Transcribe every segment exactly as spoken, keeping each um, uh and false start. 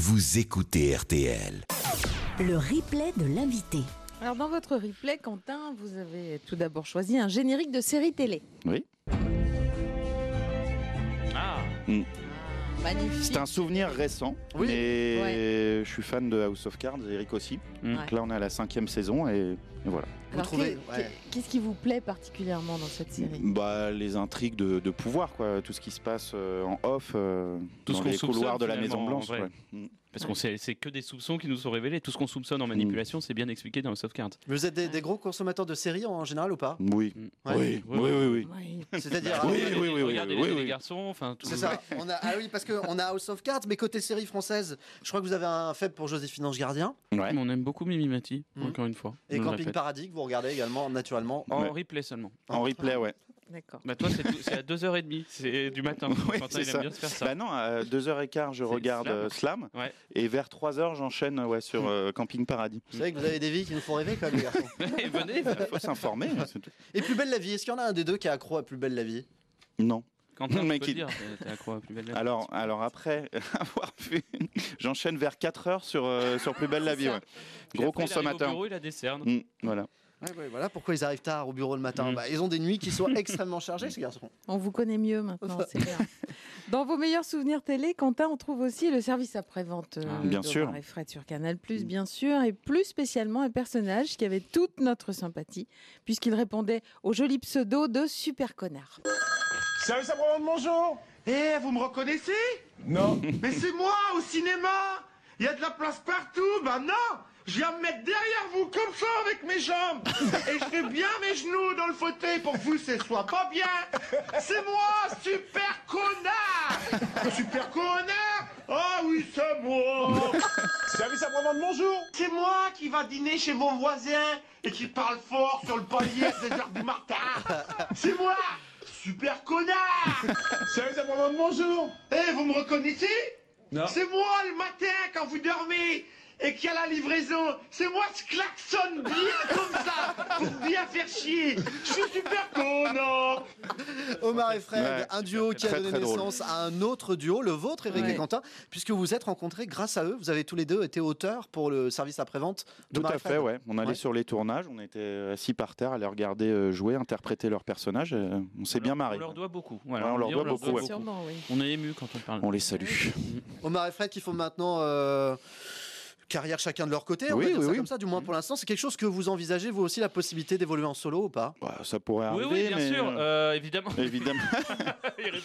vous écoutez R T L. Le replay de l'invité. Alors dans votre replay, Quentin, vous avez tout d'abord choisi un générique de série télé. Oui. Ah. Mm. Magnifique. C'est un souvenir récent, Oui. mais Ouais. je suis fan de House of Cards, Eric aussi. Mm. Donc là, on est à la cinquième saison et, et voilà. Alors, trouvez- qu'est- ouais. Qu'est-ce qui vous plaît particulièrement dans cette série? Bah, les intrigues de, de pouvoir, quoi. Tout ce qui se passe euh, en off, euh, Tout ce dans qu'on les soupçonne, couloirs de la finalement, Maison Blanche. en vrai. Ouais. Mm. Parce qu'on sait, c'est que des soupçons qui nous sont révélés. Tout ce qu'on soupçonne en manipulation, c'est bien expliqué dans House of Cards. Vous êtes des, des gros consommateurs de séries en général ou pas? Oui. Ouais. Oui, oui, oui, oui. Oui. C'est-à-dire, Oui, euh, oui, oui, oui, Regardez oui, les, oui. les garçons, enfin tout. c'est ça. On a, ah oui, parce qu'on a House of Cards, mais côté série française, je crois que vous avez un faible pour Joséphine Ange Gardien Ouais. Mais on aime beaucoup Mimi Mati, Mhm. encore une fois. et Je le Camping répète. Paradis que vous regardez également naturellement. En Ouais. replay seulement. En replay, ouais. D'accord. Bah toi, c'est, tout- c'est à deux heures trente, c'est du matin. Oui, Quentin, c'est il aime ça. bien se faire ça. Bah non, à deux heures quinze, je C'est regarde Slam. euh, Slam. Ouais. Et vers trois heures, j'enchaîne ouais, sur euh, Camping Paradis. Vous savez que vous avez des vies qui nous font rêver quand même, les garçons. Et venez, Il faut s'informer. c'est tout. Et Plus belle la vie, est-ce qu'il y en a un des deux qui est accro à Plus belle la vie? Non. Quentin, Mais tu peux qui- le dire, t'es- t'es accro à Plus belle la vie. Alors, alors après avoir vu, j'enchaîne vers quatre heures sur, euh, sur Plus belle la vie. Ouais. Puis Gros après, il arrive consommateur. Au bureau, il a des cernes. Mm, voilà. Ouais, ouais, voilà pourquoi ils arrivent tard au bureau le matin. Mm. Bah, ils ont des nuits qui sont extrêmement chargées, ces garçons. On vous connaît mieux maintenant, c'est bien. Dans vos meilleurs souvenirs télé, Quentin, on trouve aussi le service après-vente euh, Ah, bien d'Omar sûr. et Fred sur Canal+, bien sûr, et plus spécialement un personnage qui avait toute notre sympathie, puisqu'il répondait au joli pseudo de Super Connard. Service après-vente, bonjour. Eh, vous me reconnaissez? Non. Mais c'est moi au cinéma. Il y a de la place partout. Bah non, je viens me mettre derrière vous comme ça avec mes jambes. Et je fais bien mes genoux dans le fauteuil pour que vous ce soit pas bien. C'est moi, Super Connard. Super Connard. Ah oui, c'est moi. Service après-vente, bonjour. C'est moi qui va dîner chez mon voisin et qui parle fort sur le palier à seize heures du matin. C'est moi, Super Connard. Service après-vente, bonjour. Eh, vous me reconnaissez? Non. C'est moi le matin quand vous dormez et qu'il y a la livraison. C'est moi qui klaxonne bien comme ça pour bien faire chier. Je suis Super Connard. Omar et Fred, Ouais. un duo qui a Très, donné très drôle. naissance à un autre duo, le vôtre, Eric Ouais. et Quentin, puisque vous vous êtes rencontrés grâce à eux. Vous avez tous les deux été auteurs pour le service après-vente Tout d'Omar à et Fred. fait, ouais. On allait Ouais. sur les tournages, on était assis par terre à les regarder euh, jouer, interpréter leurs personnages. et on s'est bien marré. On leur doit beaucoup. Ouais, on leur dit, doit beaucoup, ouais. Sûrement, oui. On est ému quand on parle. On les salue. Omar et Fred qui font maintenant euh, carrière chacun de leur côté, on Oui, va dire oui, ça oui. comme ça, du moins pour l'instant. C'est quelque chose que vous envisagez, vous aussi, la possibilité d'évoluer en solo ou pas? Bah, ça pourrait Oui, arriver, oui, bien mais sûr, euh, euh, évidemment. évidemment. Il répond.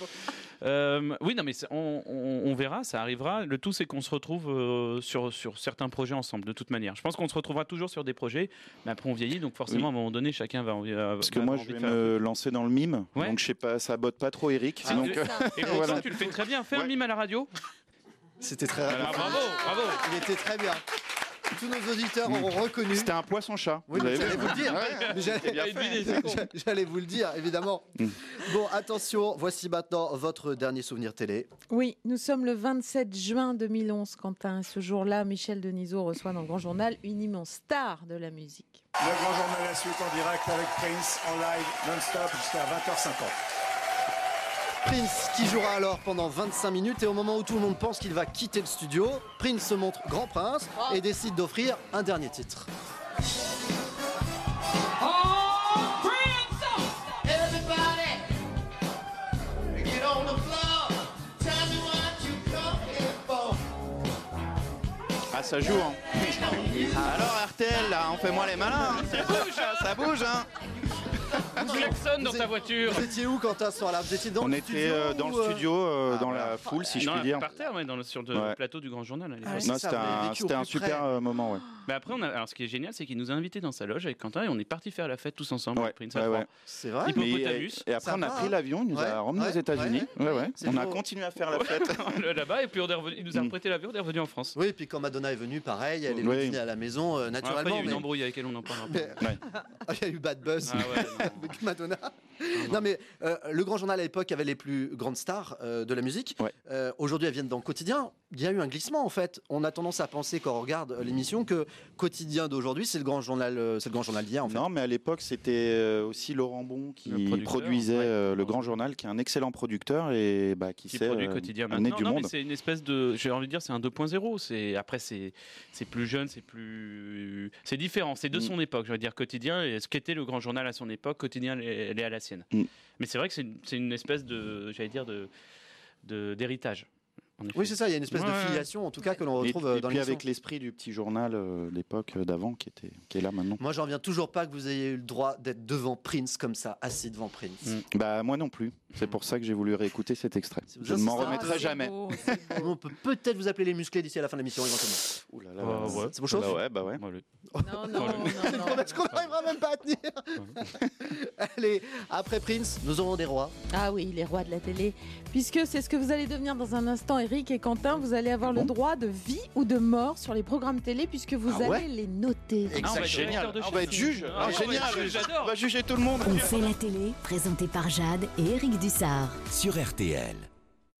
Euh, oui, non, mais c'est- on, on- on verra, ça arrivera. Le tout, c'est qu'on se retrouve euh, sur, sur certains projets ensemble, de toute manière. Je pense qu'on se retrouvera toujours sur des projets, mais après on vieillit, donc forcément, Oui. à un moment donné, chacun va envie. euh, Parce que va moi, avoir je envie vais de faire un me lancer dans le mime, Ouais. donc je sais pas, ça botte pas trop Eric. Ah, donc, c'est euh, truc. Et pourtant, voilà. tu le fais très bien. Fais un Ouais. mime à la radio. C'était très Alors, bravo, bravo. Il était très bien. Tous nos auditeurs auront reconnu. C'était un poisson-chat. Oui, vous mais avez j'allais vu vous le dire. Ouais. Mais j'allais- C'est bien Une fait. idée, c'est con. J'allais vous le dire, évidemment. Mm. Bon, attention, voici maintenant votre dernier souvenir télé. Oui, nous sommes le vingt-sept juin deux mille onze, Quentin. Ce jour-là, Michel Denisot reçoit dans le Grand Journal une immense star de la musique. Le grand journal à la suite en direct avec Prince en live non-stop jusqu'à vingt heures cinquante. Prince qui jouera alors pendant vingt-cinq minutes et au moment où tout le monde pense qu'il va quitter le studio, Prince se montre grand prince et décide d'offrir un dernier titre. Ah, ça joue, hein. Alors, R T L, là, on fait moins les malins. hein. Ça bouge, hein, ça bouge, hein. On klaxonne dans Vous ta êtes- voiture. Vous étiez où Quentin ce soir-là? Vous étiez dans On le était studio euh, dans ou, le euh, studio, euh, Ah, dans voilà. la foule, si je Non, puis dire. par terre, ouais, dans le, sur le Ouais. plateau du Grand Journal à l'époque. Ah ouais, Non, c'est ça, c'était vous l'avez un, vécu au c'était un plus super près. euh, moment, ouais. Mais après, on a, alors, ce qui est génial, c'est qu'il nous a invités dans sa loge avec Quentin et on est parti faire la fête tous ensemble. Ouais, avec Prince à ouais, trois. ouais. C'est vrai? Il Mais, Hippopotamus. et, et après, Ça on a va, pris hein. l'avion, il nous Ouais, a ramené ouais, aux États-Unis. ouais, Ouais, ouais. C'est On a beau. continué à faire la fête. Là-bas, et puis on est revenu, il nous a prêté l'avion, on est revenu en France. Oui, et puis quand Madonna est venue, pareil, elle est venue Oui. dîner à la maison, euh, Après, il y naturellement. a eu une mais- embrouille avec elle, on en parlera pas. mais- Ouais. Ah, il y a eu bad buzz Ah ouais, non. avec Madonna. Non, mais euh, le Grand Journal à l'époque avait les plus grandes stars euh, de la musique. Ouais. Euh, Aujourd'hui, elles viennent dans le quotidien. il y a eu un glissement en fait. On a tendance à penser quand on regarde l'émission que Quotidien d'aujourd'hui c'est le grand journal, euh, c'est le grand journal d'hier en fait. Non, mais à l'époque c'était euh, aussi Laurent Bon qui produisait ouais. euh, le Grand Journal, qui est un excellent producteur et bah, qui, qui sait produit euh, Quotidien amener maintenant. du Non, monde. mais c'est une espèce de, j'ai envie de dire, c'est un deux point zéro. C'est après c'est c'est plus jeune, c'est plus, c'est différent. C'est de Mm. son époque. Je veux dire Quotidien, et ce qu'était le Grand Journal à son époque, Quotidien elle est à la sienne. Mm. Mais c'est vrai que c'est une, c'est une espèce de, j'allais dire de, de d'héritage. En effet. Oui c'est ça, il y a une espèce Ouais, de ouais. filiation en tout cas que l'on Et, retrouve et euh, dans puis l'émission. avec l'esprit du petit journal euh, l'époque d'avant qui était qui est là maintenant. Moi j'en reviens toujours pas que vous ayez eu le droit d'être devant Prince comme ça, assis devant Prince. Mm. Bah moi non plus. C'est pour ça que j'ai voulu réécouter cet extrait. Si vous Je ne m'en insistez- remettrai c'est jamais. beau, c'est beau. On peut peut-être vous appeler les musclés d'ici à la fin de l'émission éventuellement. Ouh là là, Euh, ouais. Ça vous chauffe? Bah ouais, bah ouais. Moi, le- Non, non, non, non. Parce qu'on n'arrivera même pas à tenir. Allez, après Prince, nous aurons des rois. Ah oui, les rois de la télé. Puisque c'est ce que vous allez devenir dans un instant, Eric et Quentin. Vous allez avoir le droit de vie ou de mort sur les programmes télé puisque vous Ah ouais allez les noter. Ah, on va être Génial. directeur de On va chaîne. être juge. Ah, Ah, on va être génial. juge, j'adore. On va juger tout le monde. On fait la télé, présenté par Jade et Eric Dussard. Sur R T L.